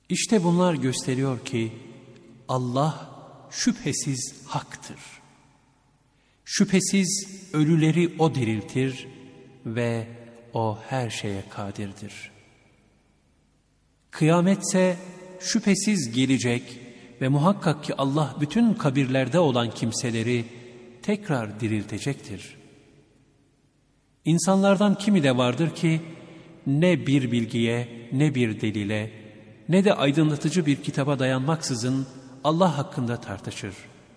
İşte bunlar gösteriyor ki Allah şüphesiz haktır. Şüphesiz ölüleri O diriltir ve O her şeye kadirdir. Kıyametse şüphesiz gelecek ve muhakkak ki Allah bütün kabirlerde olan kimseleri tekrar diriltecektir. İnsanlardan kimi de vardır ki ne bir bilgiye, ne bir delile, ne de aydınlatıcı bir kitaba dayanmaksızın Allah hakkında tartışır.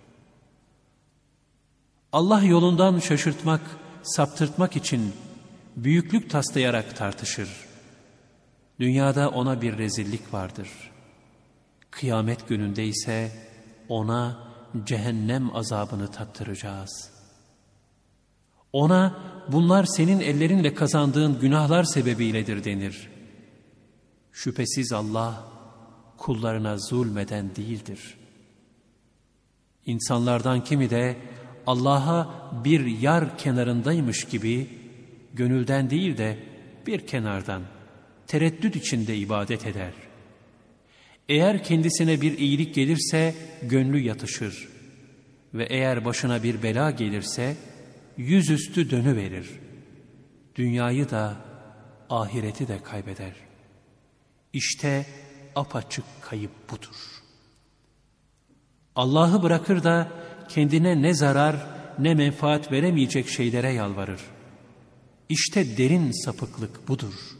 Allah yolundan şaşırtmak, saptırtmak için büyüklük taslayarak tartışır. Dünyada ona bir rezillik vardır. Kıyamet gününde ise ona cehennem azabını tattıracağız. Ona bunlar senin ellerinle kazandığın günahlar sebebiyledir denir. Şüphesiz Allah kullarına zulmeden değildir. İnsanlardan kimi de Allah'a bir yar kenarındaymış gibi gönülden değil de bir kenardan tereddüt içinde ibadet eder. Eğer kendisine bir iyilik gelirse gönlü yatışır ve eğer başına bir bela gelirse yüzüstü dönüverir. Dünyayı da ahireti de kaybeder. İşte apaçık kayıp budur. Allah'ı bırakır da kendine ne zarar ne menfaat veremeyecek şeylere yalvarır. İşte derin sapıklık budur.